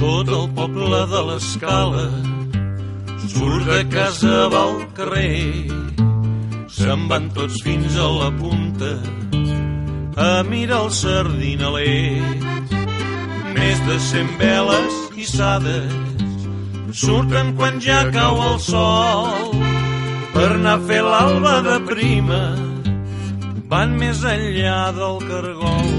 Tot el poble de l'Escala surt de casa al carrer, se'n van tots fins a la punta a mirar el sardinaler. Més de 100 veles hissades surten quan ja cau el sol per anar a fer l'alba de prima, van més enllà del cargol.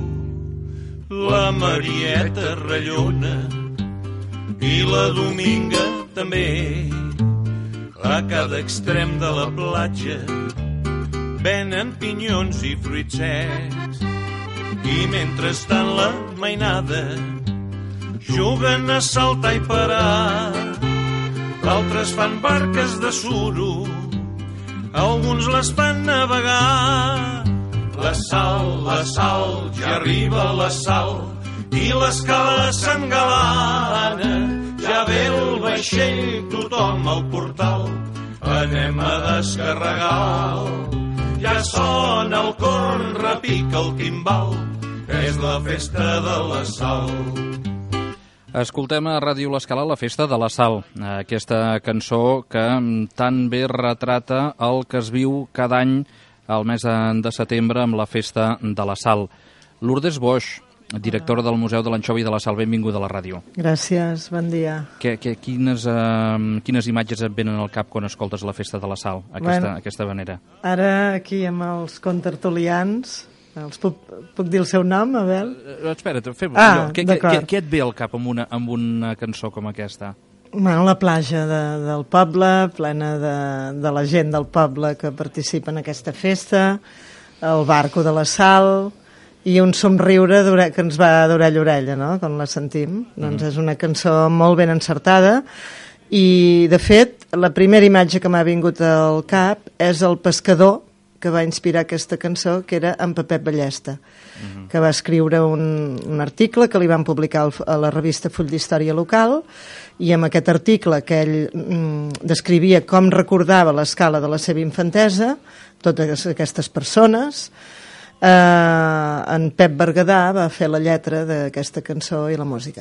La Marieta rellona i la Dominga també, a cada extrem de la platja venen pinyons i fruits secs, i mentrestant la mainada juguen a saltar i parar. D'altres fan barques de suro, alguns les fan navegar. La Sal, ja arriba la Sal, i l'Escala s'engalana. Ja ve el vaixell, tothom al portal, anem a descarregar. Ja sona el corn, repica el timbal, que és la festa de la Sal. Escoltem a Ràdio l'Escala la festa de la Sal, aquesta cançó que tan bé retrata el que es viu cada any al mes de setembre amb la festa de la Sal. Lourdes Boix, directora del Museu de l'Anxova i de la Sal, benvinguda a la ràdio. Gràcies, bon dia. Quines imatges et venen al cap quan escoltes la festa de la Sal, aquesta manera? Ara aquí amb els contertulians, puc dir el seu nom, Abel? Espera't, fem-ho. Què et ve al cap amb una cançó com aquesta? Bueno, la platja del poble, plena de la gent del poble que participa en aquesta festa, el barco de la Sal i un somriure que ens va d'orella a orella, no?, quan la sentim. Doncs és una cançó molt ben encertada i, de fet, la primera imatge que m'ha vingut al cap és el pescador que va inspirar aquesta cançó, que era en Pepet Ballesta, que va escriure un article que li van publicar a la revista Full d'Història Local, i amb aquest article que ell descrivia com recordava l'Escala de la seva infantesa, totes aquestes persones, en Pep Berguedà va fer la lletra d'aquesta cançó i la música.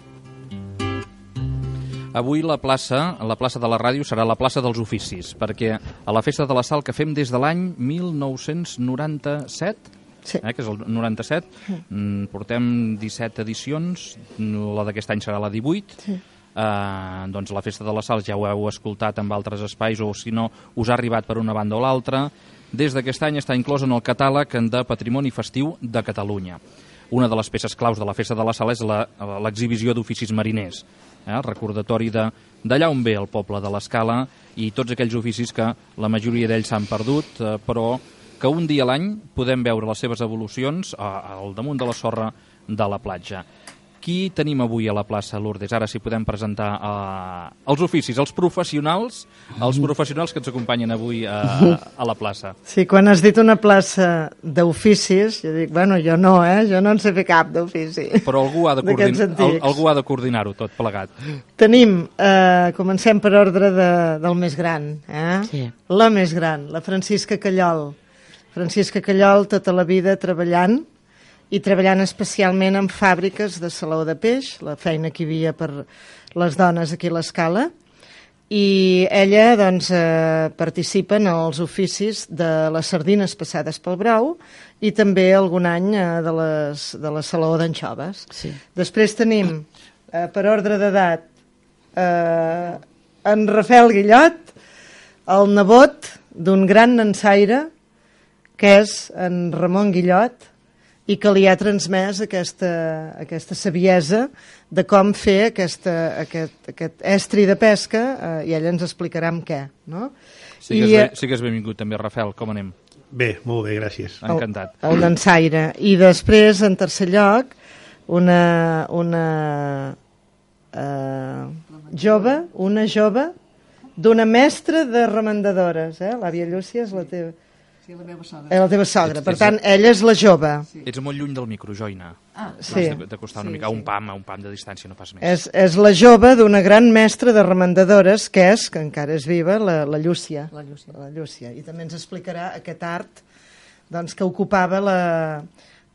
Avui la plaça de la ràdio serà la plaça dels oficis, perquè a la festa de la Sal que fem des de l'any 1997, sí, que és el 97, portem 17 edicions, la d'aquest any serà la 18, sí. Doncs la festa de la Sal ja ho heu escoltat en altres espais, o si no us ha arribat per una banda o l'altra. Des d'aquest any està inclòs en el catàleg de Patrimoni Festiu de Catalunya. Una de les peces claus de la festa de la Sal és l'exhibició d'oficis mariners, el recordatori d'allà on ve el poble de l'Escala i tots aquells oficis que la majoria d'ells s'han perdut, però que un dia a l'any podem veure les seves evolucions al damunt de la sorra de la platja. Qui tenim avui a la plaça, Lourdes? Ara sí podem presentar els oficis, els professionals que ens acompanyen avui a la plaça. Sí, quan has dit una plaça d'oficis, jo dic, bueno, jo no en sé fer cap d'ofici. Però algú ha de coordinar-ho tot plegat. Tenim, comencem per ordre del més gran, Sí. La més gran, la Francisca Callol. Francisca Callol tota la vida treballant especialment en fàbriques de saló de peix, la feina que hi havia per les dones aquí a l'Escala, i ella doncs, participa en els oficis de les sardines passades pel brou i també algun any de la saló d'anxoves. Sí. Després tenim, per ordre d'edat, en Rafael Guillot, el nebot d'un gran nansaire, que és en Ramon Guillot, i que li ha transmès aquesta saviesa de com fer aquest estri de pesca, i ella ens explicarà amb què. No? Sigues benvingut també, Rafael, com anem? Bé, molt bé, gràcies. Encantat. El dansaire. I després, en tercer lloc, una jove d'una mestra de remendadores. L'àvia Llúcia és la teva... Sí, la meva sogra. La teva sogra. Per tant, ella és la jove. Sí. Ets molt lluny del micro, Joina. Sí. De costar una mica, a un pam de distància, no pas més. És la jove d'una gran mestra de remendadores, que encara és viva, la Llúcia. La Llúcia. La Llúcia. I també ens explicarà aquest art doncs, que ocupava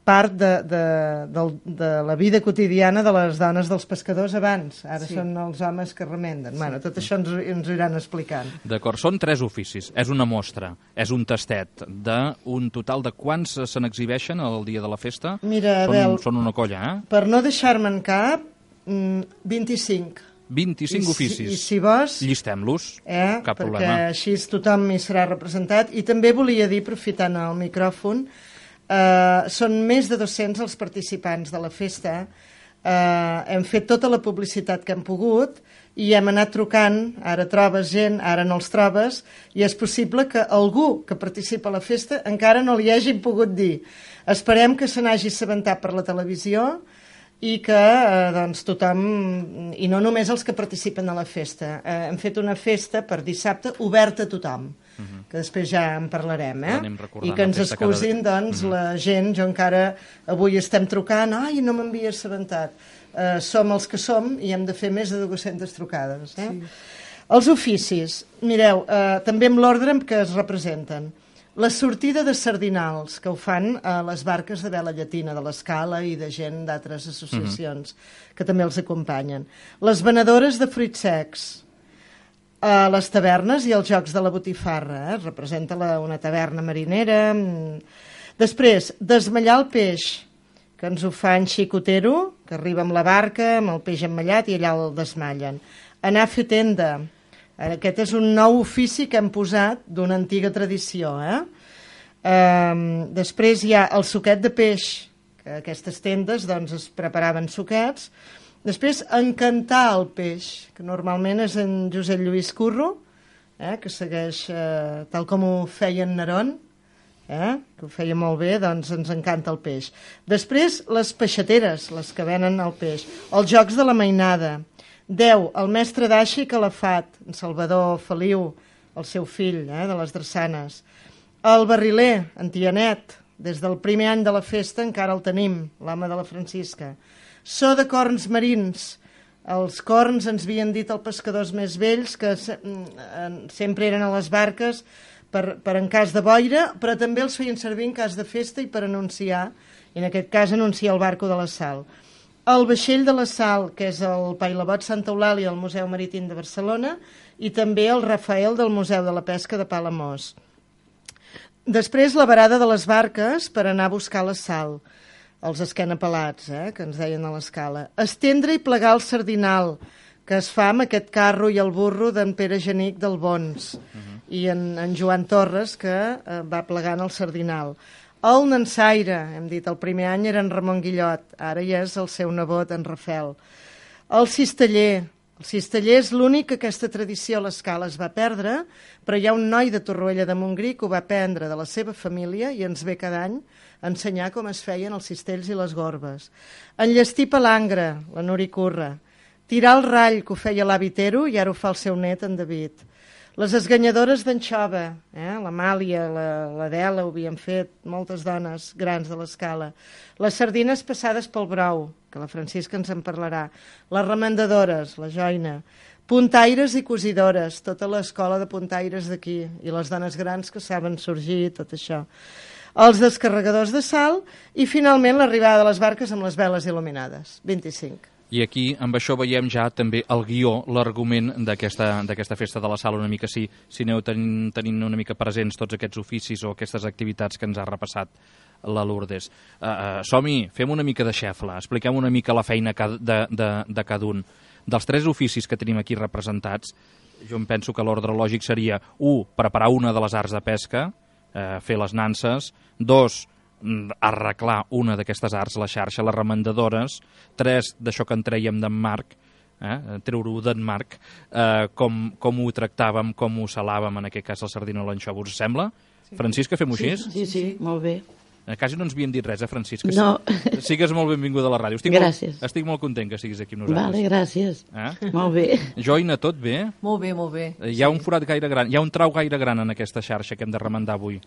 part de la vida quotidiana de les dones dels pescadors abans. Ara són els homes que remenden. Bueno, tot això ens ho iran explicant. D'acord, són 3 oficis, és una mostra, és un tastet d'un total de quants se n'exhibeixen el dia de la festa? Mira, Abel, són una colla, per no deixar-me'n cap, 25. 25 oficis. I si vols... Llistem-los, cap perquè problema. Perquè així tothom hi serà representat. I també volia dir, aprofitant el micròfon, són més de 200 els participants de la festa. Hem fet tota la publicitat que hem pogut i hem anat trucant. Ara trobes gent, ara no els trobes, i és possible que algú que participa a la festa encara no li hagin pogut dir. Esperem que se n'hagi assabentat per la televisió i que doncs, tothom, i no només els que participen a la festa. Hem fet una festa per dissabte oberta a tothom, que després ja en parlarem, i que ens excusin doncs, la gent. Jo encara avui estem trucant, ai, no m'havia assabentat. Som els que som i hem de fer més de 200 trucades. Els oficis, mireu, també amb l'ordre en què es representen. La sortida de sardinals, que ho fan a les barques de vela llatina, de l'Escala i de gent d'altres associacions que també els acompanyen. Les venedores de fruits secs, a les tavernes i els jocs de la botifarra, es representa una taverna marinera. Després, desmallar el peix, que ens ho fa en Xicotero, que arriba amb la barca, amb el peix emmallat i allà el desmallen. Anar a fer tenda. Aquest és un nou ofici que hem posat d'una antiga tradició. Després hi ha el suquet de peix, que aquestes tendes doncs, es preparaven suquets. Després, encantar el peix, que normalment és en Josep Lluís Curro, que segueix tal com ho feia en Nerón, que ho feia molt bé, doncs ens encanta el peix. Després, les peixateres, les que venen el peix. Els jocs de la mainada. 10. El mestre d'Aixa i Calafat, en Salvador Feliu, el seu fill, de les drassanes. El barriler, en Tianet, des del primer any de la festa encara el tenim, l'home de la Francisca. So de corns marins. Els corns ens havien dit els pescadors més vells que sempre eren a les barques per en cas de boira, però també els feien servir en cas de festa i per anunciar, i en aquest cas anunciar el barco de la Sal. El vaixell de la Sal, que és el Pailabot Santa Eulàlia al Museu Marítim de Barcelona, i també el Rafael del Museu de la Pesca de Palamós. Després la varada de les barques per anar a buscar la sal, els esquenapelats, que ens deien a l'Escala. Estendre i plegar el sardinal, que es fa amb aquest carro i el burro d'en Pere Genic del Bons, i en Joan Torres, que va plegant el sardinal. El nansaire, hem dit, el primer any era en Ramon Guillot, ara ja és el seu nebot, en Rafel. El cisteller. El cisteller és l'únic que aquesta tradició a l'Escala es va perdre, però hi ha un noi de Torroella de Montgrí que ho va prendre de la seva família i ens ve cada any a ensenyar com es feien els cistells i les gorbes. Enllestir palangre, la Nuri Curra. Tirar el rall, que ho feia l'avi Tero, i ara ho fa el seu net, en David. Les esganyadores d'anxova, l'Amàlia, l'Adela, ho havien fet moltes dones grans de l'Escala. Les sardines passades pel brou, que la Francisca ens en parlarà. Les remendadores, la joina. Puntaires i cosidores, tota l'escola de puntaires d'aquí, i les dones grans que saben sorgir, tot això. Els descarregadors de sal i, finalment, l'arribada de les barques amb les veles il·luminades. 25. I aquí, amb això, veiem ja també el guió, l'argument d'aquesta festa de la sal, una mica si aneu tenint una mica presents tots aquests oficis o aquestes activitats que ens ha repassat la Lourdes. Som-hi, fem una mica de xefla, expliquem una mica la feina de cada un. Dels 3 oficis que tenim aquí representats, jo em penso que l'ordre lògic seria 1. Preparar una de les arts de pesca, fer les nanses, 2. Arreglar una d'aquestes arts, la xarxa, les remendadores, 3, d'això que en trèiem d'en Marc, treure-ho d'en Marc, com ho tractàvem, com ho salàvem, en aquest cas el sardina o l'anxova, us sembla? Sí. Francisca, fem-ho així? Sí, molt bé. Quasi no ens havien dit res, Francisca? No. Sigues molt benvinguda a la ràdio. Gràcies. Estic molt content que siguis aquí amb nosaltres. Vale, gràcies. Molt bé. Joina, tot bé? Molt bé, molt bé. Hi ha un forat gaire gran, hi ha un trau gaire gran en aquesta xarxa que hem de remendar avui.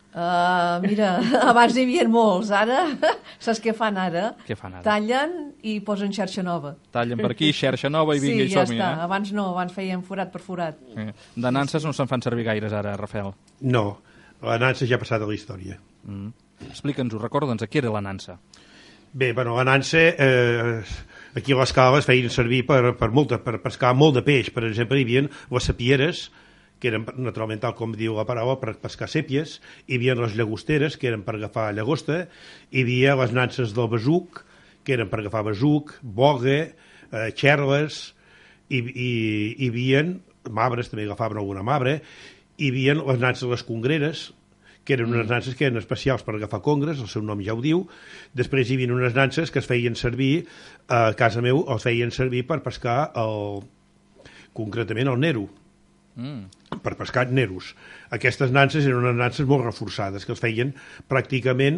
Mira, abans n'hi havia molts, ara, saps què fan ara? Què fan ara? Tallen i posen xarxa nova. Tallen per aquí, xarxa nova i vinga, sí, i som-hi. Sí, ja està, abans no, abans feien forat per forat. De nanses no se'n fan servir gaires ara, Rafael. No, la nansa ja ha passat a la història. Explica'ns-ho, recorda'ns, què era la nansa? Bé, bueno, la nansa, aquí a l'Escala es feien servir per pescar molt de peix. Per exemple, hi havia les sapieres, que eren, naturalment, tal com diu la paraula, per pescar sèpies. Hi havia les llagosteres, que eren per agafar llagosta. Hi havia les nanses del besuc, que eren per agafar besuc, boga, xerles. Hi havia mabres, també agafaven alguna mabre. Hi havia les nanses de les congreres, que eren unes nanses que eren especials per agafar congres, el seu nom ja ho diu. Després hi havia unes nanses que es feien servir, a casa meu, els feien servir per pescar concretament el nero, per pescar neros. Aquestes nanses eren unes nanses molt reforçades, que els feien pràcticament,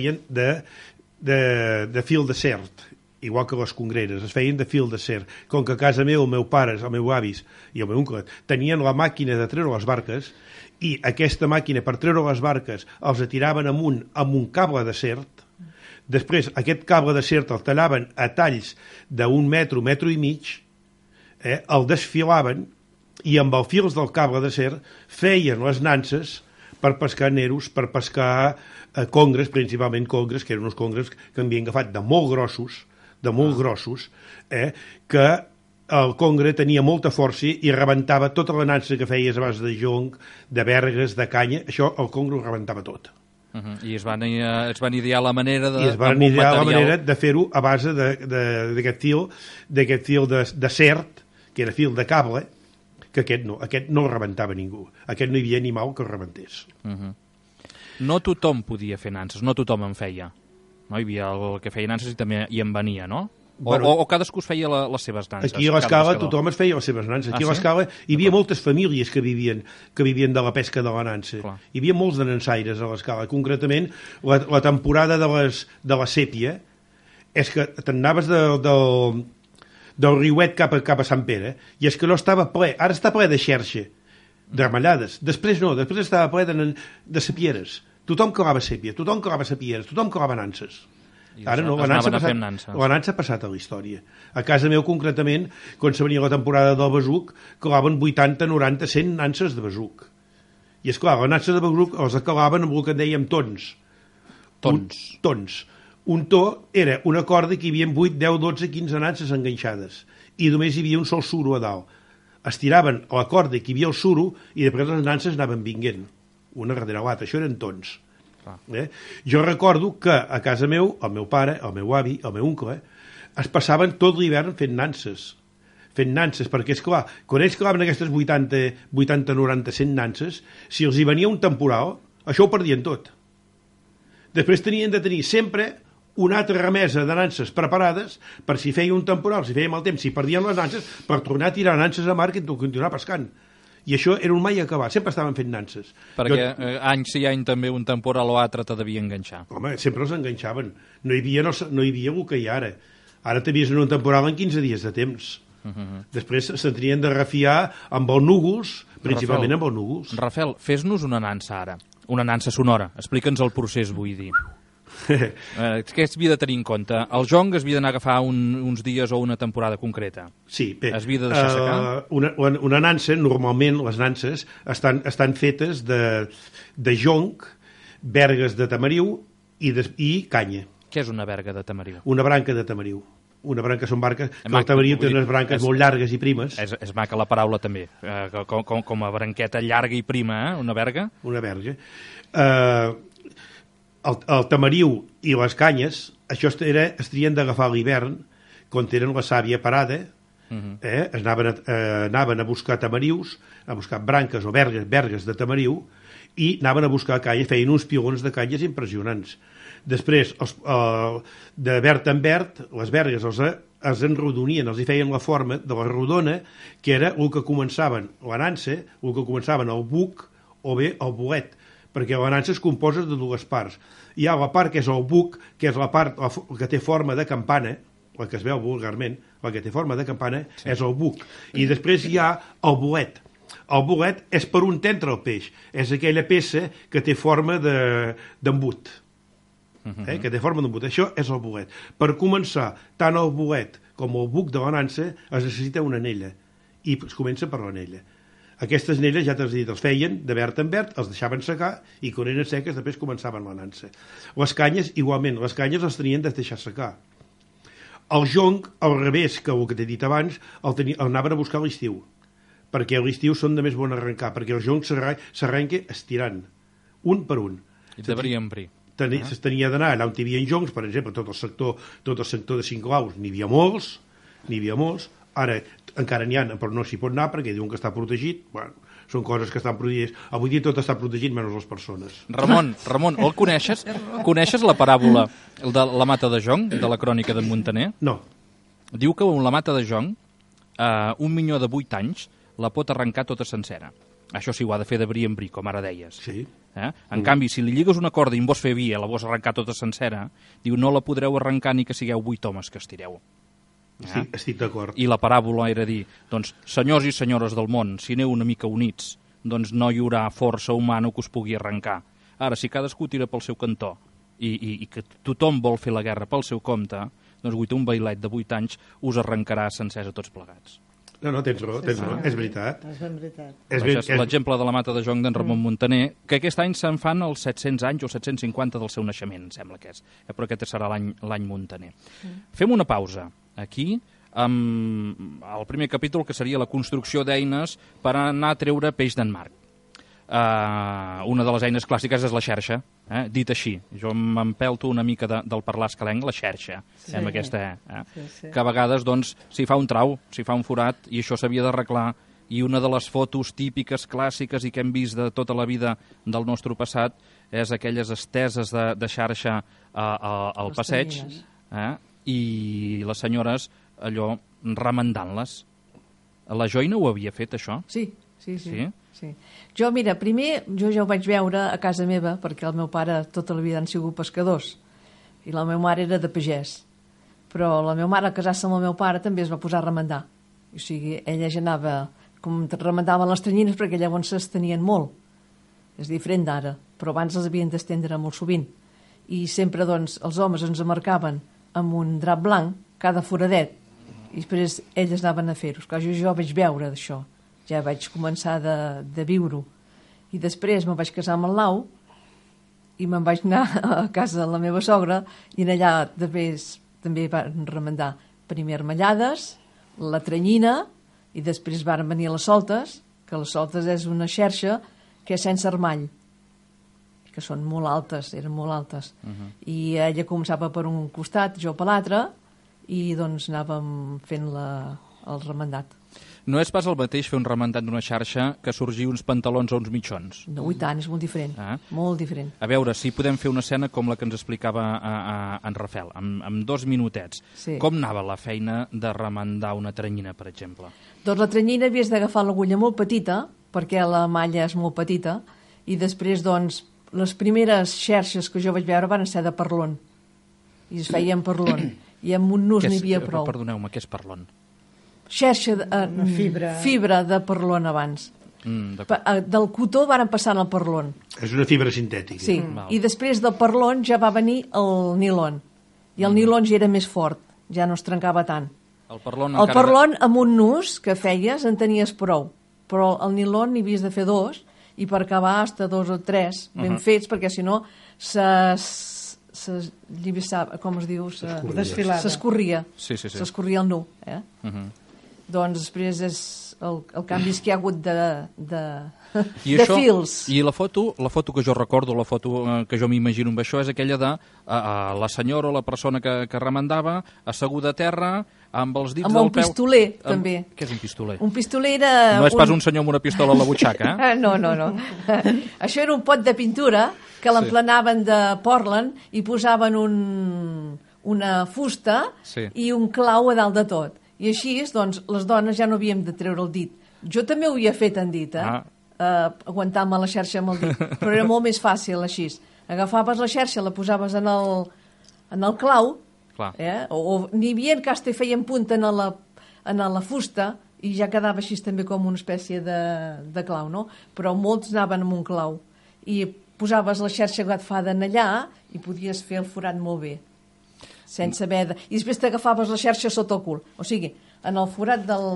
de fil de cert, igual que les congreres, es feien de fil de cer. Com que a casa meu, el meu pare, el meu avis i el meu oncle tenien la màquina de treure les barques, i aquesta màquina per treure les barques els atiraven amunt amb un cable de cert. Després aquest cable de cert el tallaven a talls d'1 metre, 1 metre i mig, el desfilaven i amb els fils del cable de cert feien les nanses per pescar neros, per pescar congres, principalment congres, que eren uns congres que havien agafat de molt grossos, que el congre tenia molta força i rebentava tota la nansa que feies a base de jonc, de vergues, de canya, això el congre ho rebentava tot. I es van idear la manera de fer-ho a base d'aquest fil de cert, que era fil de cable, que aquest no el rebentava ningú. Aquest no hi havia animal que el rebentés. No tothom podia fer nanses, no tothom en feia. No? Hi havia el que feia nanses i també hi en venia, no? O cadascú es feia les seves nanses? Aquí a l'Escala tothom es feia les seves nanses. Aquí a l'Escala hi havia moltes famílies que vivien de la pesca de la nansa. Hi havia molts de nansaires a l'Escala. Concretament, la temporada de la sèpia és que t'anaves del riuet cap a Sant Pere, i és que no estava ple. Ara està ple de xerxa, de ramallades. Després no, després estava ple de sapieres. Tothom clavava sèpia, tothom clavava sapieres, tothom clavava nanses. Ara no, la nansa ha passat a la història. A casa meu, concretament, quan se venia la temporada del besuc, clavaven 80, 90, 100 nanses de besuc. I esclar, la nansa de besuc els clavaven amb el que en dèiem tons. Tons. Un to era una corda que hi havia 8, 10, 12, 15 nanses enganxades i només hi havia un sol suro a dalt. Estiraven la corda que hi havia el suro i després les nanses anaven vinguent, una darrere l'altra. Això eren tons. Jo recordo que a casa meu, el meu pare, el meu avi, el meu oncle, es passaven tot l'hivern fent nanses, perquè, esclar, quan ells clavaven aquestes 80, 90, 100 nanses, si els hi venia un temporal, això ho perdien tot. Després tenien de tenir sempre una altra remesa de nanses preparades per si feia un temporal, si feia mal temps, si perdien les nanses, per tornar a tirar nanses a mar i continuar pescant. I això era un mai acabar, sempre estaven fent nanses. Perquè any sí any també un temporal o altre te devia enganxar. Home, sempre els enganxaven. No hi havia el que hi ha ara. Ara t'havies en un temporal en 15 dies de temps. Després se tenien de refiar amb els núvols, principalment amb els núvols. Rafel, fes-nos una nansa ara, una nansa sonora. Explica'ns el procés, vull dir. Què es havia de tenir en compte? El jonc es havia d'anar a agafar uns dies o una temporada concreta? Sí, bé. Es havia de deixar secar? Una nansa, normalment les nanses estan fetes de jonc, vergues de tamariu i canya. Què és una verga de tamariu? Una branca de tamariu. Una branca són barques, que el tamariu té unes branques molt llargues i primes. És maca la paraula també, com a branqueta llarga i prima, una verga? Una verga. El tamariu i les canyes, això es tenien d'agafar a l'hivern, quan tenen la sàvia parada, anaven a buscar tamarius, a buscar branques o vergues de tamariu, i anaven a buscar canya, feien uns pilons de canyes impressionants. Després, de verd en verd, les vergues els enrodonien, els hi feien la forma de la rodona, que era el que començaven la nansa, el que començaven el buc o bé el bolet, perquè la nansa es composa de dues parts. Hi ha la part que és el buc, que és la part que té forma de campana, la que es veu vulgarment, la que té forma de campana, és el buc. I després hi ha el bolet. El bolet és per on t'entra el peix. És aquella peça que té forma d'embut. Que té forma d'embut. Això és el bolet. Per començar, tant el bolet com el buc de la nansa es necessita una anella. I es comença per l'anella. Aquestes anelles, ja t'has dit, els feien de verd en verd, els deixaven secar i quan eren seques després començaven la nansa. Les canyes, igualment, les canyes les tenien de deixar secar. El jonc, al revés que el que t'he dit abans, el anaven a buscar a l'estiu, perquè a l'estiu són de més bon arrencar, perquè el jonc s'arrenca estirant, un per un. I de bri en bri. Tenia d'anar allà on hi havia joncs, per exemple, tot el sector de Cinclaus, n'hi havia molts, ara encara n'hi ha, però no s'hi pot anar perquè diuen que està protegit. Bueno, són coses que estan protegides. Avui dia tot està protegit menys les persones. Ramon, el coneixes? Coneixes la paràbola de la mata de jonc, de la crònica d'en Muntaner? No. Diu que la mata de jonc, un minyó de 8 anys, la pot arrencar tota sencera. Això sí, ho ha de fer de bri en bri, com ara deies. Sí. En canvi, si li lligues una corda i en vols fer via, la vols arrencar tota sencera, diu, no la podreu arrencar ni que sigueu 8 homes que estireu. Estic d'acord. I la paràbola era dir, doncs, senyors i senyores del món, si aneu una mica units, doncs no hi haurà força humana que us pugui arrencar. Ara, si cadascú tira pel seu cantó i que tothom vol fer la guerra pel seu compte, doncs un bailet de 8 anys us arrencarà sencers a tots plegats. No, tens raó, és veritat. És ben veritat. És l'exemple de la mata de jonc d'en Ramon Muntaner, que aquest any se'n fan els 700 anys o 750 del seu naixement, sembla que és. Però aquest serà l'any Muntaner. Fem una pausa aquí, amb el primer capítol, que seria la construcció d'eines per anar a treure peix d'en Marc. Una de les eines clàssiques és la xerxa, dit així. Jo m'empelto una mica del parlar escalenc, la xerxa, amb aquesta que a vegades doncs, s'hi fa un trau, s'hi fa un forat, i això s'havia d'arreglar, i una de les fotos típiques, clàssiques, i que hem vist de tota la vida del nostre passat, és aquelles esteses de xarxa al passeig, i les senyores allò remendant-les. La Joina ho havia fet, això? Sí. Jo, mira, primer, jo ja ho vaig veure a casa meva, perquè el meu pare tota la vida han sigut pescadors, i la meva mare era de pagès. Però la meva mare, al casar-se amb el meu pare, també es va posar a remendar. O sigui, ella ja anava, com remendaven les tranyines, perquè llavors s'estenien molt. És diferent d'ara, però abans les havien d'estendre molt sovint. I sempre, doncs, els homes ens marcaven amb un drap blanc, cada foradet, i després elles anaven a fer-ho. Jo vaig veure d'això. Ja vaig començar de viure-ho. I després me'n vaig casar amb el Lau i me'n vaig anar a casa de la meva sogra i allà també van remendar primer armellades, la tranyina, i després van venir les soltes, que les soltes és una xerxa que és sense armall, que són molt altes, eren molt altes. I ella començava per un costat, jo per l'altre, i doncs anàvem fent el remendat. No és pas el mateix fer un remendat d'una xarxa que sorgir uns pantalons o uns mitjons. No, i tant, és molt diferent. Molt diferent. A veure, si podem fer una escena com la que ens explicava en Rafel, amb 2 minutets. Sí. Com anava la feina de remendar una tranyina, per exemple? Doncs la tranyina havies d'agafar l'agulla molt petita, perquè la malla és molt petita, i després, doncs, les primeres xerxes que jo vaig veure van ser de perlon. I es feien perlon. I amb un nus n'hi havia prou. Perdoneu-me, què és perlon? Xerxa, fibra de perlon abans. Del cotó van passar al perlon. És una fibra sintètica. Sí, i després del perlon ja va venir el nilon. I el nilon ja era més fort, ja no es trencava tant. El perlon amb un nus que feies en tenies prou, però el nilon n'hi havies de fer 2, i per acabar hasta 2 o 3 ben fets, perquè si no com es diu? S'escorria. S'escorria el nu. Doncs després el canvi és que hi ha hagut de fils. I la foto que jo recordo, la foto que jo m'imagino amb això, és aquella de la senyora o la persona que remendava asseguda a terra amb els dits del peu. Amb un pistoler, també. Què és un pistoler? Un pistoler era... No és pas un senyor amb una pistola a la butxaca, No. Això era un pot de pintura que l'emplenaven de Portland i posaven una fusta i un clau a dalt de tot. I així, doncs, les dones ja no havíem de treure el dit. Jo també ho havia fet en dit, aguantar-me la xarxa amb el dit, però era molt més fàcil així. Agafaves la xarxa, la posaves en el clau, o n'hi havia que te feien punta en la fusta i ja quedava així també com una espècie de clau, no? Però molts anaven amb un clau. I posaves la xarxa agafada en allà i podies fer el forat molt bé. Sense haver de... I després t'agafaves la xarxa sota el cul. O sigui, en el forat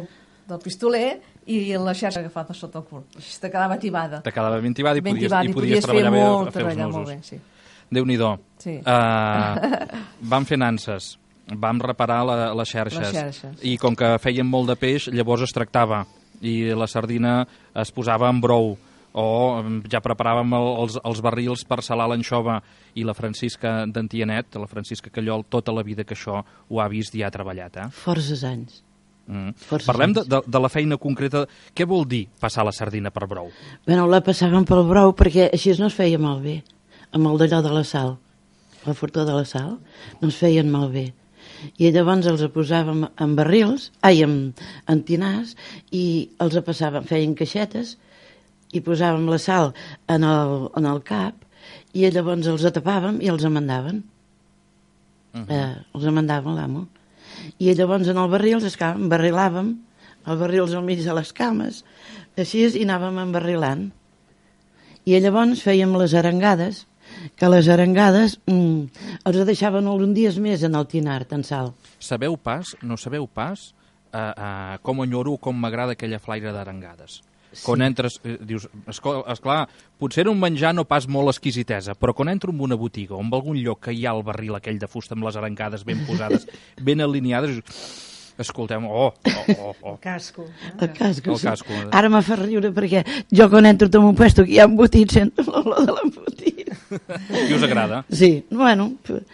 del pistoler i la xarxa agafada sota el cul. Així te quedava tibada. Te quedava ben tibada i podies treballar bé a fer els nusos. Bé, sí. Déu-n'hi-do. Sí. Vam fer nanses, vam reparar les xarxes. I com que fèiem molt de peix, llavors es tractava i la sardina es posava en brou, o ja preparàvem els barrils per salar l'anxova, i la Francisca d'Antianet, la Francisca Callol, tota la vida que això ho ha vist i ha treballat. Forces anys. Parlem de la feina concreta. Què vol dir passar la sardina per brou? Bueno, la passàvem pel brou perquè així no es feia malbé, amb el d'allò de la sal, la fortó de la sal, no es feien malbé. I llavors els posàvem en barrils, en tinars, i els passàvem, feien caixetes, i posàvem la sal en el cap, i llavors els tapàvem i els mandaven. Els mandava l'amo. I llavors en el barril embarrilàvem els barrils al mig de les cames, així, i anàvem embarrilant. I llavors fèiem les arengades, que les arengades els deixaven uns dies més en el tinar, en sal. No sabeu pas com enyoro, com m'agrada aquella flaire d'arengades. Quan entres, dius, esclar, potser un menjar no pas molt exquisitesa, però quan entro en una botiga o en algun lloc que hi ha el barril aquell de fusta amb les arengades ben posades, ben alineades, escoltem, El casco. El casco, sí. Ara m'ha fet riure perquè jo quan entro en un puesto que hi ha embotit sento l'olor de l'embotit. I us agrada? Sí, bueno,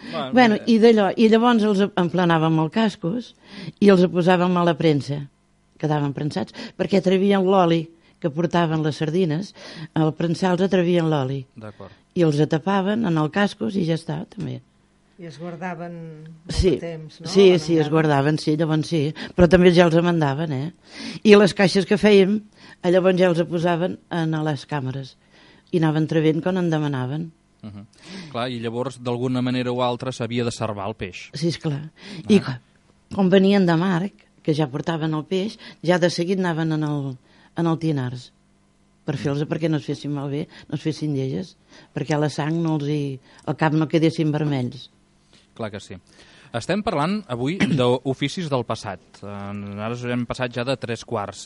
i d'allò. I llavors els emplenàvem els cascos i els posàvem a la premsa. Quedaven prensats, perquè atrevien l'oli que portaven les sardines, al prensar els atrevien l'oli. D'acord. I els tapaven en el cascos i ja està, també. I es guardaven molt de temps, no? Sí, es guardaven, sí, llavors sí, però també ja els mandaven, I les caixes que fèiem, llavors ja els posaven a les càmeres i anaven trebent quan en demanaven. Clar, i llavors d'alguna manera o altra s'havia de servar el peix. Sí, esclar. I quan venien de Marc, que ja portaven el peix, ja de seguit anaven en el tinars per fer-los perquè no es fessin malbé, no es fessin lleies, perquè a la sang el cap no quedessin vermells. Clar que sí. Estem parlant avui d'oficis del passat. Ara hem passat ja de 3/4.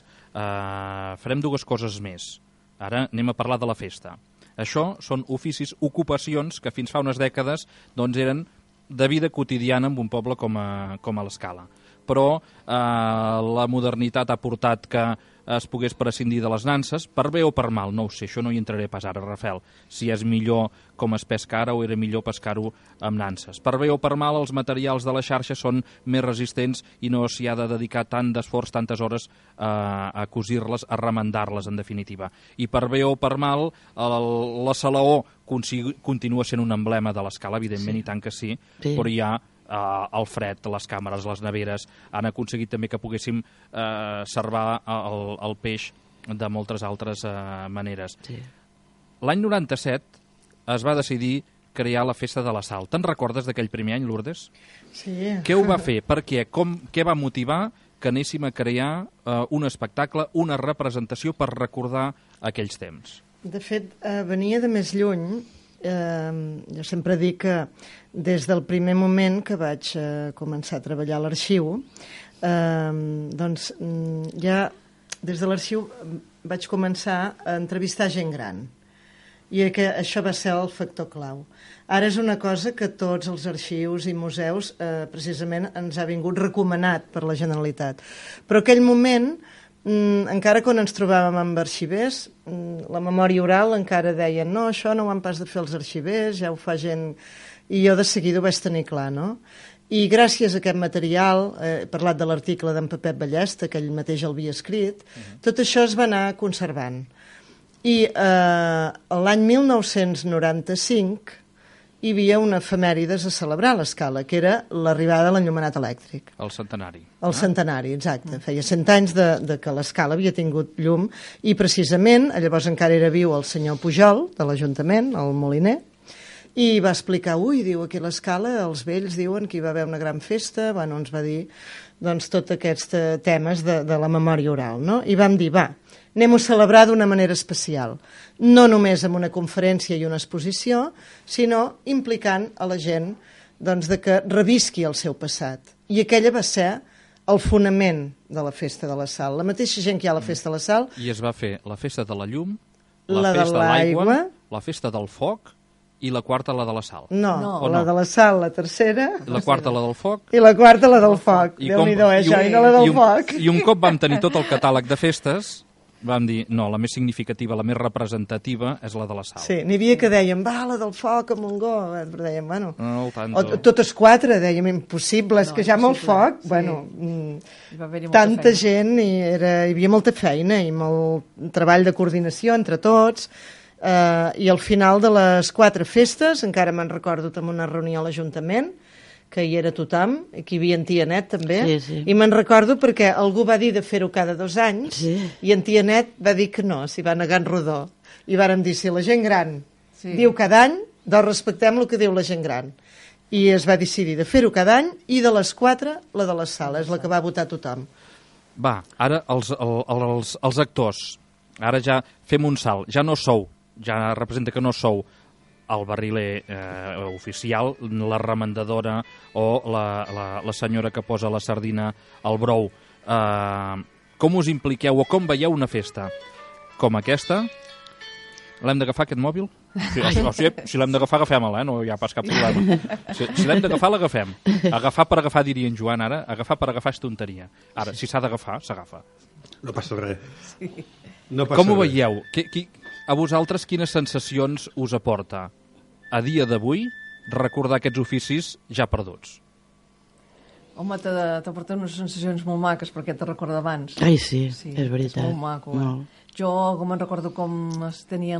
Farem dues coses més. Ara anem a parlar de la festa. Això són oficis, ocupacions que fins fa unes dècades doncs, eren de vida quotidiana en un poble com a l'Escala. Però la modernitat ha portat que es pogués prescindir de les nanses, per bé o per mal, no ho sé, això no hi entraré pas ara, Rafael, si és millor com es pesca ara o era millor pescar-ho amb nanses. Per bé o per mal, els materials de la xarxa són més resistents i no s'hi ha de dedicar tant d'esforç, tantes hores a cosir-les, a remendar-les, en definitiva. I per bé o per mal, la salaó continua sent un emblema de l'Escala, evidentment, i tant que sí, però hi ha el fred, les càmeres, les neveres han aconseguit també que poguéssim servar el peix de moltes altres maneres. L'any 97 es va decidir crear la Festa de la Sal. Te'n recordes d'aquell primer any, Lourdes? Sí. Què ho va fer? Per què? Què va motivar que anéssim a crear un espectacle, una representació per recordar aquells temps? De fet, venia de més lluny. Jo sempre dic que des del primer moment que vaig començar a treballar a l'arxiu, doncs ja des de l'arxiu vaig començar a entrevistar gent gran, i que això va ser el factor clau. Ara és una cosa que tots els arxius i museus precisament ens ha vingut recomanat per la Generalitat, però aquell moment, encara quan ens trobàvem amb arxivers, la memòria oral encara deien no, això no ho han pas de fer els arxivers, ja ho fa gent, i jo de seguida ho vaig tenir clar, no? I gràcies a aquest material, he parlat de l'article d'en Pepet Ballesta, que ell mateix el havia escrit, tot això es va anar conservant. I l'any 1995 hi havia una efemèrides a celebrar a l'Escala, que era l'arribada de l'enllumenat elèctric. El centenari. El centenari, exacte. Feia 100 anys de que l'Escala havia tingut llum, i precisament, llavors encara era viu el senyor Pujol, de l'Ajuntament, el moliner, i va explicar, diu, aquí a l'Escala els vells diuen que hi va haver una gran festa, bueno, ens va dir doncs tots aquests temes de la memòria oral, no? I vam dir, anem-ho a celebrar d'una manera especial, no només amb una conferència i una exposició, sinó implicant a la gent doncs, de que revisqui el seu passat. I aquella va ser el fonament de la festa de la Sal. La mateixa gent que hi ha a la festa de la Sal... I es va fer la festa de la llum, la festa de l'aigua, la festa del foc i la quarta, la de la sal. No, la de la Sal, la tercera... La quarta, la del foc... I la quarta, la del foc. Déu-n'hi-do, això, i no la del foc. I un cop vam tenir tot el catàleg de festes, vam dir, no, la més significativa, la més representativa és la de la Sal. Sí, n'hi havia que dèiem, va, la del foc a Montgó, però dèiem, bueno... No, tanto. O totes quatre, dèiem, impossible, és que ja amb el foc, sí. bueno, tanta gent, hi havia molta feina i molt treball de coordinació entre tots, i al final de les 4 festes, encara me'n recordo amb una reunió a l'Ajuntament, que hi era tothom, que hi havia en Tianet també, i me'n recordo perquè algú va dir de fer-ho cada 2 anys, i en Tianet va dir que no, s'hi va negar en rodó. I vàrem dir, si la gent gran diu cada any, doncs respectem el que diu la gent gran. I es va decidir de fer-ho cada any, i de les 4, la de la Sala, és la que va votar tothom. Va, ara els actors, ara ja fem un salt, ja no sou, ja representa que no sou el barriler oficial, la remendadora o la senyora que posa la sardina al brou. Com us impliqueu o com veieu una festa com aquesta? L'hem d'agafar, aquest mòbil? Si l'hem d'agafar, agafem-la, no hi ha pas cap problema. Si l'hem d'agafar, l'agafem. Agafar per agafar, diria en Joan, ara. Agafar per agafar és tonteria. Ara, si s'ha d'agafar, s'agafa. No passa res. Com ho veieu? A vosaltres quines sensacions us aporta a dia d'avui recordar aquests oficis ja perduts? Home, t'aporta unes sensacions molt maques perquè te recorda abans. Ai, sí, és veritat. És molt maco. Jo me'n recordo com es tenien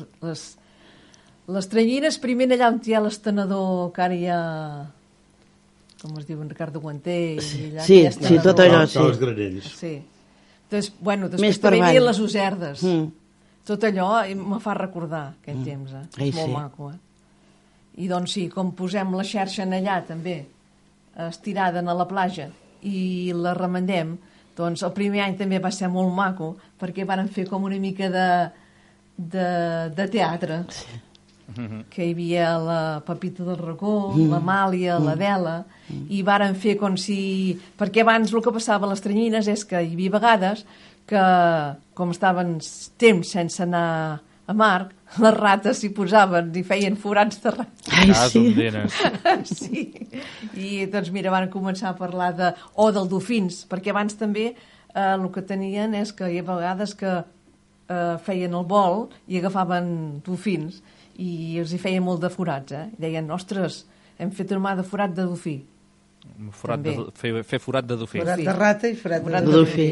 les tranyines, primer allà on hi ha l'estenedor, que ara hi ha, com es diu, en Ricardo Guanter. Sí, tot allò, sí. Els granells. Sí. Després també hi havia les userdes. Tot allò me fa recordar aquest temps, és molt maco. I doncs sí, com posem la xarxa en allà també, estirada a la platja, i la remendem, doncs el primer any també va ser molt maco, perquè varen fer com una mica de teatre, que hi havia la Pepita del Racó, l'Amàlia, l'Adela, i varen fer com si... Perquè abans el que passava a les tranyines és que hi havia vegades que, com estaven temps sense anar a mar, les rates s'hi posaven i feien forats de rates. Ai, sí. Sí. I doncs mira, van començar a parlar dels dofins, perquè abans també el que tenien és que hi ha vegades que feien el vol i agafaven dofins i els hi feien molt de forats, I deien, ostres, hem fet una mà de forat de dofí. Fer forat de dofí. Forat de rata i forat de dofí.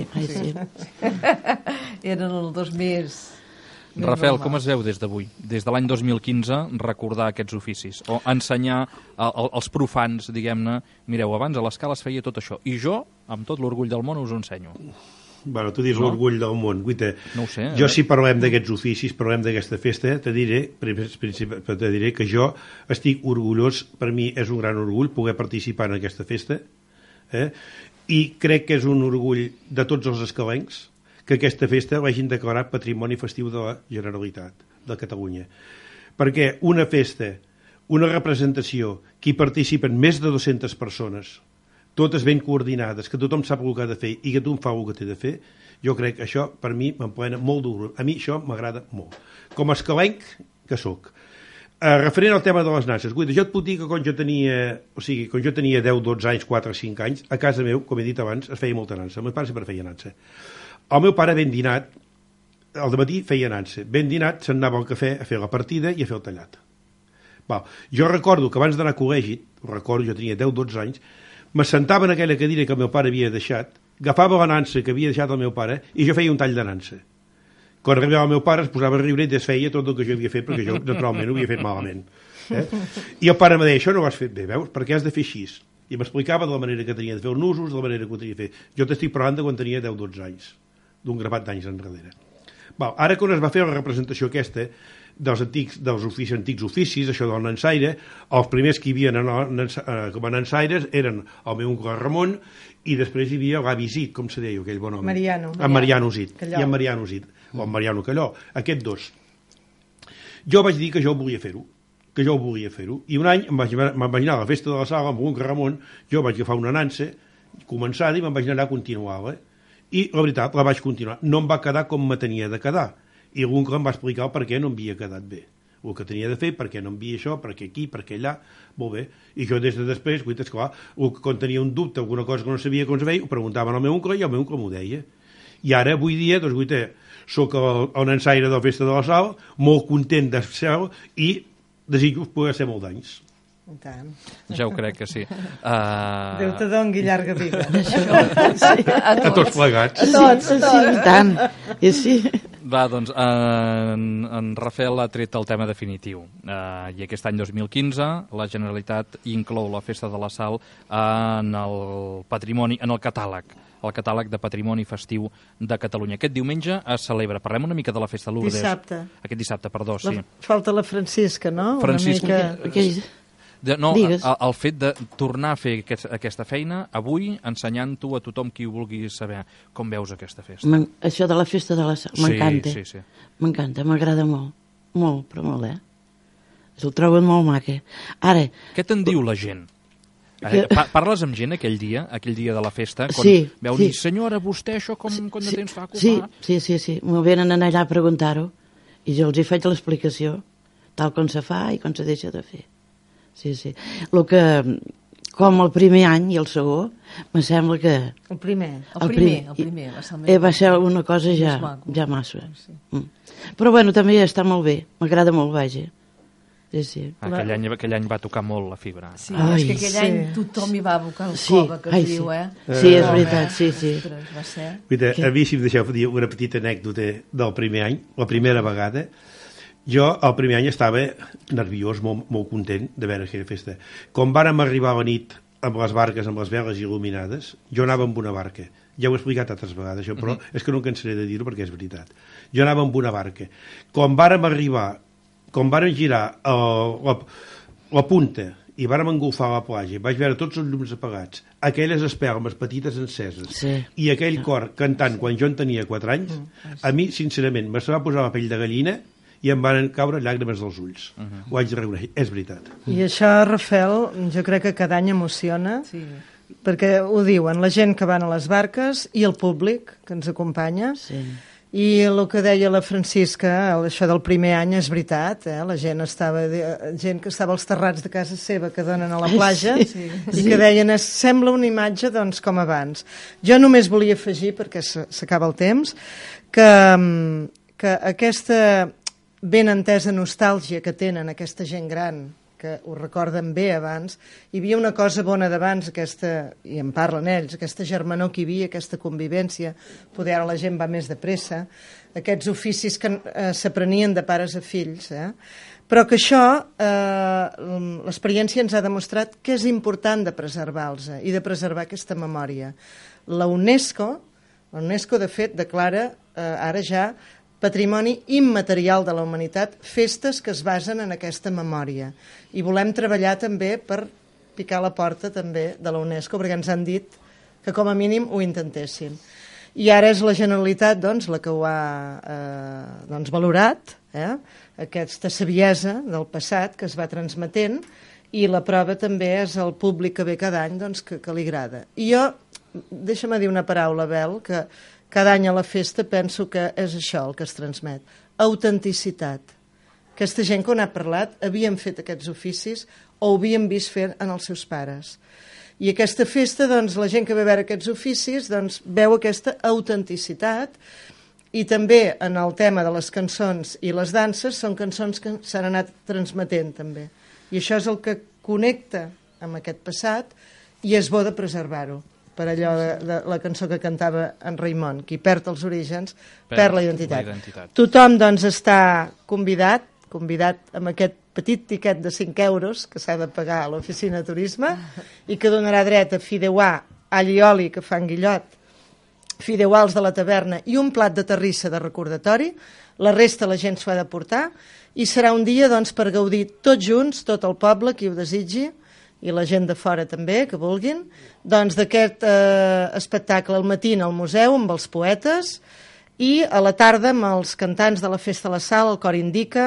Eren els dos més... Rafael, com es veu des d'avui, des de l'any 2015, recordar aquests oficis? O ensenyar als profans, diguem-ne, mireu, abans a l'escala es feia tot això, i jo, amb tot l'orgull del món, us ho ensenyo. Bueno, tu dius l'orgull del món. Guita, no ho sé. Jo si parlem d'aquests oficis, parlem d'aquesta festa, te diré que jo estic orgullós, per mi és un gran orgull poder participar en aquesta festa, i crec que és un orgull de tots els escalencs que aquesta festa l'hagin declarat Patrimoni Festiu de la Generalitat de Catalunya. Perquè una festa, una representació, que hi participen més de 200 persones, totes ben coordinades, que tothom sap el que ha de fer i que tothom fa el que té de fer, jo crec que això per mi m'emplena molt d'orgull. A mi això m'agrada molt. Com a escalenc que sóc. Referent al tema de les nanses, jo et puc dir que quan jo tenia 10, 12 anys, 4 o 5 anys, a casa meu, com he dit abans, es feia molta nansa. El meu pare sempre feia nansa. El meu pare, ben dinat, al dematí feia nansa. Ben dinat, se'n anava al cafè a fer la partida i a fer el tallat. Jo recordo que abans d'anar a col·legi, jo tenia 10-12 anys, m'assentava en aquella cadira que el meu pare havia deixat, agafava la nansa que havia deixat el meu pare i jo feia un tall de nansa. Quan arribava el meu pare es posava a riure i desfeia tot el que jo havia fet, perquè jo naturalment ho havia fet malament. I el pare em deia, això no ho has fet bé, veus? Per què has de fer així? I m'explicava de la manera que tenia de fer els nusos, de la manera que ho tenia de fer. Jo t'estic parlant de quan tenia 10-12 anys, d'un grapat d'anys enrere. Ara quan es va fer la representació aquesta dels antics oficis, això del nansaire, els primers que hi havia com a nansaires eren el meu oncle Ramon i després hi havia l'avi Zit, com se deia aquell bon home? En Mariano Zit. I en Mariano Zit, o en Mariano Calló, aquests dos. Jo vaig dir que jo volia fer-ho, i un any em vaig imaginar a la festa de la Sala amb l'oncle Ramon, jo vaig agafar una nansa, començada i me'n vaig anar a continuar-la. I la veritat, la vaig continuar. No em va quedar com me tenia de quedar. I l'oncle em va explicar el per què no em havia quedat bé. El que tenia de fer, per què no em havia això, per què aquí, per què allà, molt bé. I jo des de després, esclar, quan tenia un dubte, alguna cosa que no sabia com es veia, ho preguntaven al meu oncle i el meu oncle m'ho deia. I ara, avui dia, doncs, soc el nansaire de la Festa de la Sal, molt content de ser-ho i desitjo poder ser molt d'anys. Tant. Ja ho crec que sí. Déu te dongui llarga vida. A tots plegats. A tots, sí, tant. I sí. Va, doncs, en Rafael ha tret el tema definitiu. I aquest any 2015 la Generalitat inclou la Festa de la Sal en el patrimoni, en el catàleg de patrimoni festiu de Catalunya. Aquest diumenge es celebra. Parlem una mica de la Festa de Lourdes. Dissabte. Aquest dissabte, perdó, sí. Falta la Francisca, no? Francisca. Una mica... No, el fet de tornar a fer aquesta feina avui, ensenyant-ho a tothom qui ho vulgui saber. Com veus aquesta festa? Això de la Festa de la Sal, m'encanta. Sí. M'encanta, m'agrada molt. Molt, però molt, El troben molt maca. Ara... Què te'n diu la gent? Parles amb gent aquell dia de la festa, quan veu dir, senyora, vostè això com de temps fa que ho fa? Sí. M'ho venen allà a preguntar-ho i jo els hi faig l'explicació, tal com se fa i com se deixa de fer. Sí. El que, com el primer any i el segon, me sembla que... El primer va ser una cosa ja massa. Sí. Però bueno, també està molt bé, m'agrada molt, vaja. Sí. Aquell any va tocar molt la fibra. Sí, és que aquell any tothom hi va abocar el cova, que es diu, Sí, és veritat, sí. Va ser... A mi, si em deixeu dir una petita anècdota del primer any, la primera vegada. Jo, el primer any, estava nerviós, molt content de veure aquella festa. Quan vàrem arribar a la nit amb les barques, amb les veles il·luminades, jo anava amb una barca. Ja ho he explicat altres vegades, això, però és que no em cansaré de dir-ho perquè és veritat. Jo anava amb una barca. Quan vàrem girar la punta i vàrem engolfar la platja, vaig veure tots els llums apagats, aquelles espelmes petites enceses i aquell cor cantant quan jo en tenia 4 anys, a mi, sincerament, me se va posar la pell de gallina i em van caure llàgrimes dels ulls. Ho vaig reconèixer, és veritat. I això, Rafael, jo crec que cada any emociona, perquè ho diuen la gent que van a les barques i el públic que ens acompanya. I el que deia la Francisca, això del primer any, és veritat, la gent que estava als terrats de casa seva que donen a la platja i que deien, sembla una imatge doncs, com abans. Jo només volia afegir, perquè s'acaba el temps, que aquesta ben entesa nostàlgia que tenen aquesta gent gran, que ho recorden bé abans, hi havia una cosa bona d'abans, i en parlen ells, aquesta germanor que hi havia, aquesta convivència, poder ara la gent va més de pressa, aquests oficis que s'aprenien de pares a fills, però que això, l'experiència ens ha demostrat que és important de preservar-los i de preservar aquesta memòria. La UNESCO, de fet, declara ara ja Patrimoni immaterial de la humanitat, festes que es basen en aquesta memòria. I volem treballar també per picar la porta també de la UNESCO, perquè ens han dit que com a mínim ho intentessin. I ara és la Generalitat la que ho ha valorat, aquesta saviesa del passat que es va transmetent, i la prova també és el públic que ve cada any que li agrada. I jo, deixa'm dir una paraula, Bel, que cada any a la festa penso que és això el que es transmet. Autenticitat. Aquesta gent que on ha parlat havien fet aquests oficis o ho havien vist fer en els seus pares. I aquesta festa, la gent que ve a veure aquests oficis veu aquesta autenticitat i també en el tema de les cançons i les danses són cançons que s'han anat transmetent també. I això és el que connecta amb aquest passat i és bo de preservar-ho. Per allò de la cançó que cantava en Raimon, qui perd els orígens, perd la identitat. Tothom, està convidat amb aquest petit tiquet de 5 euros que s'ha de pagar a l'oficina de turisme i que donarà dret a fideuà, all i oli que fan Guillot, fideuals de la taverna i un plat de terrissa de recordatori. La resta la gent s'ho ha de portar i serà un dia per gaudir tots junts, tot el poble, qui ho desitgi, i la gent de fora també, que vulguin, d'aquest espectacle al matí al museu amb els poetes i a la tarda amb els cantants de la Festa de la Sal, el Cor Indica,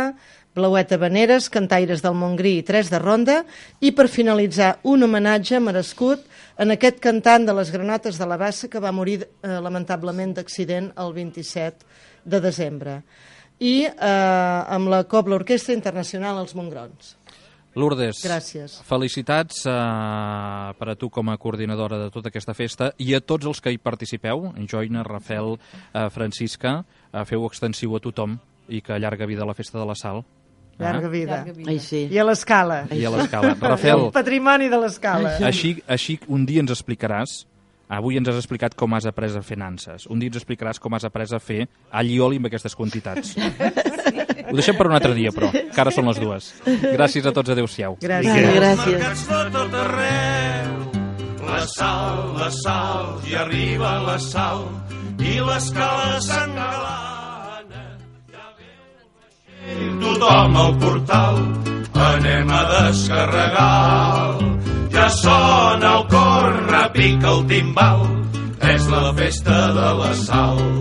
Blaueta Veneres, cantaires del Montgrí i 3 de ronda, i per finalitzar un homenatge merescut en aquest cantant de les granotes de la Bassa que va morir lamentablement d'accident el 27 de desembre. I amb la Cobla Orquestra Internacional Els Mongrons. Lourdes, gràcies. Felicitats per a tu com a coordinadora de tota aquesta festa i a tots els que hi participeu, en Joina, Rafel, Francisca, feu extensiu a tothom i que llarga vida a la Festa de la Sal. Llarga vida. Ai, sí. I a l'Escala. I a l'Escala. Rafel, el patrimoni de l'Escala. Així un dia ens explicaràs, avui ens has explicat com has après a fer nanses, un dia ens explicaràs com has après a fer allioli amb aquestes quantitats. Ho deixem per un altre dia, però, que ara són les 2. Gràcies a tots, adeu-siau. Gràcies. Tot arreu, la sal, i arriba la sal, i l'escala s'engalana. Ja veu el vaixell, tothom al portal, anem a descarregar. Ja sona el cor, repica el timbal, és la festa de la sal.